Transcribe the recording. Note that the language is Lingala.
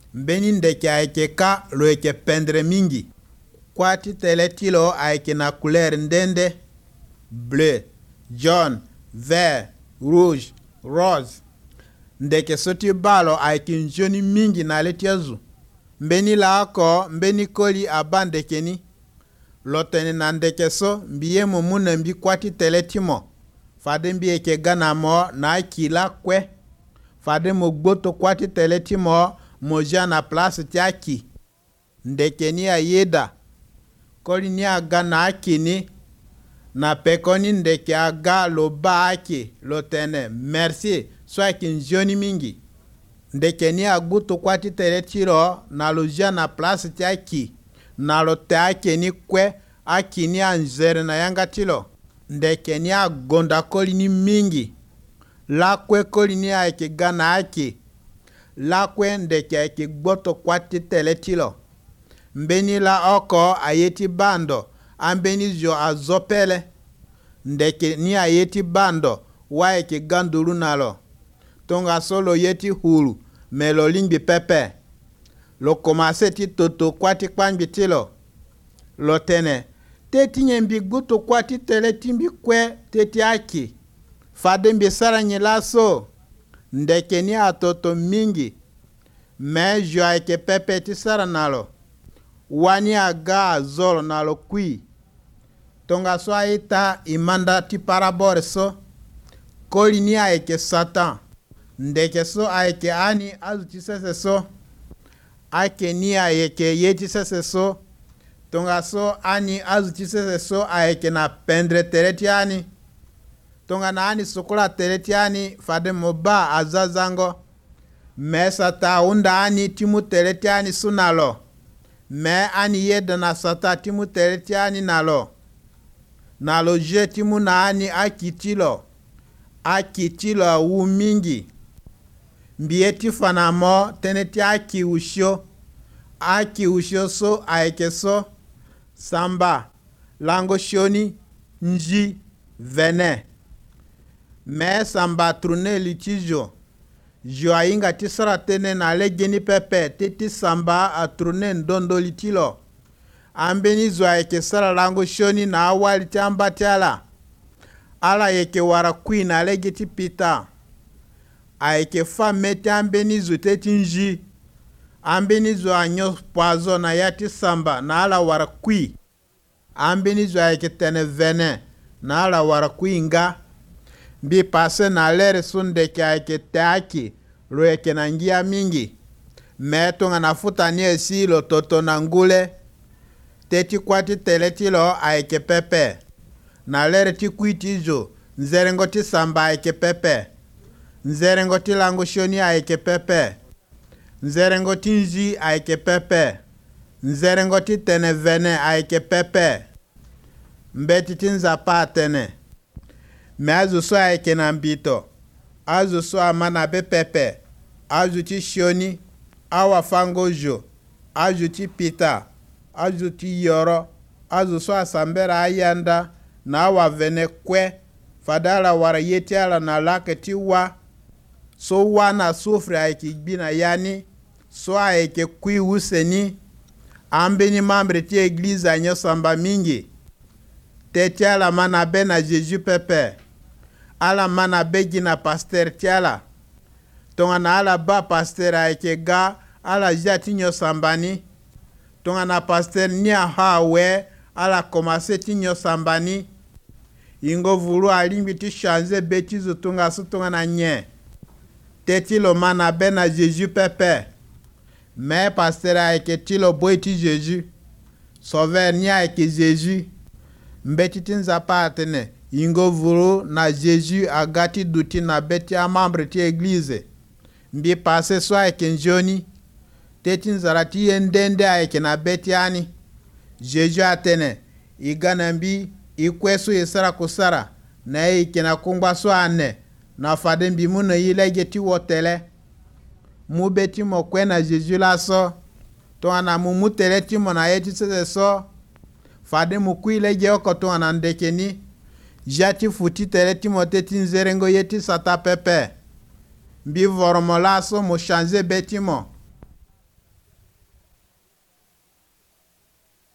mbeni ndeke ayeke ka lo yeke pendre mingi. Kwati tele tilo ayeke na couleur ndende: bleu, jaune, vert, rouge, rose. Ndeke so ti ba lo ayeke nzoni mingi na le ti azu. Mbeni la oko mbeni koli aba ndeke ni. Lo tene na ndeke so mbi ye mo mu na mbi kwati tele ti mo. Fade mbi yeke ga na mo na aki la kue. Fade mo gboto kwati tele ti mo ja na place ti aki. Ndeke ni ayeda. Koli ni aga na aki ni. Na peko ni ndeke aga lo ba aki lo tene merci so ayeke nzoni mingi. Ndeke ni agbutu kwati tele ti lo na lo ja na place ti aki. Na lo te aki ni kue aki ni anzere na yanga ti lo. Ndeke ni agonda koli ni mingi. La kue koli ni ayeke ga na aki. La kue ndeke ayeke gboto kwati tele ti lo. Mbeni la oko ayeti bando ambeni zo azopele. Ndeke ni ayeti bando wa ayeke gandulu na lo. Tonga solo yeti hulu me lo lingbi pepe. Lo komase ti toto kwati kpangbi ti lo. Lo tene teti nye mbi gbutu kwati tele ti mbi kue teti aki. Fade mbi sara nye laso. Ndeke ni atoto mingi. Me jo ayeke pepe ti sara na lo. Wani aga azolo na lo kui. Tonga so aita imanda ti parabore so. Koli ni ayeke satan. Ndeke so ayeke ani azu ti sese so. Ake ni ayeke ye ti sese so. Tonga so ani azu ti sese so ayeke na pendre tere ti ani. Tonga na ani sokola tere ti ani fade mo ba azazango. Me sata unda ani timu tere ti ani su na lo. Me ani yeda na sata timu tere ti ani na lo. Na lo je timu na ani aki ti lo. Aki ti lo awu mingi. Mbiye ti fana mo tene ti aki usho. Aki usho so ayeke so. Samba, lango shoni, nji, vene. Me samba trune litijo. Jo ainga ti sara tene na legeni pepe titi samba a trune ndondo litilo. Ambeni zo ayeke sara lango shoni na awali ti ambati ala. Ala yeke wara kui na lege ti pita. Ayeke fa meti ambeni zo teti nji. Ambeni zo anyo poazo na ya ti samba na ala wara kui. Ambeni zo ayeke tene vene na ala wara kui nga. Mbi pase na lere sundeke ayeke te aki lo yeke na ngia mingi. Me tonga na futa ni esi lo toto na ngule. Teti kwati tele ti lo ayeke pepe. Na lere ti kui ti zo nzerengo ti samba ayeke pepe. Nzerengo ti lango shoni ayeke pepe. Nzerengo ti nji ayeke pepe. Nzerengo ti tene vene ayeke pepe. Mbeti ti nzapa atene. Me azu so ayeke na mbito. Azu so amana be pepe. Azu ti shoni. Awa fango jo. Azu ti pita. Azu ti yoro. Azu so asambera ayanda. Na awa vene kwe. Fadala wara yeti ala na lake ti wa. So wa na sufri ayeke gbina yani. So ayeke kui useni. Ambeni mambre ti eglise anyo samba mingi. Teti ala mana be na Jésus pepe. Ala mana be gina pasteur ti ala. Tonga na ala ba pasteur ayeke ga ala jati nyo sambani. Tonga na pasteur ni aha we ala komase ti nyo sambani. Ingo vulu alimbi ti chanze beti zo tonga su tonga na nye. Teti lo mana be na Jésus pepe. Me pasteur ayeke ti lo boy ti Jésus. Sauveur ni ayeke Jésus. Mbeti ti nzapa atene. Ingo vulu na Jésus agati duti na beti a membre ti église. Mbi pase so ayeke njoni. Teti nzara ti yendende ayeke na beti ani. Jésus atene. Igana mbi ikwesu isara kusara. Na ike na kungba so ane. Na fade mbi muna yilege ti wotele. Mu beti mo kwe na Jésus la so. To ana mu tele ti mo na yeti sese so. Fade mu kui lege oko to ana ndeke ni. Jati futi tele ti mo teti nzerengo yeti sata pepe. Mbi voromo la so mo chanze beti mo.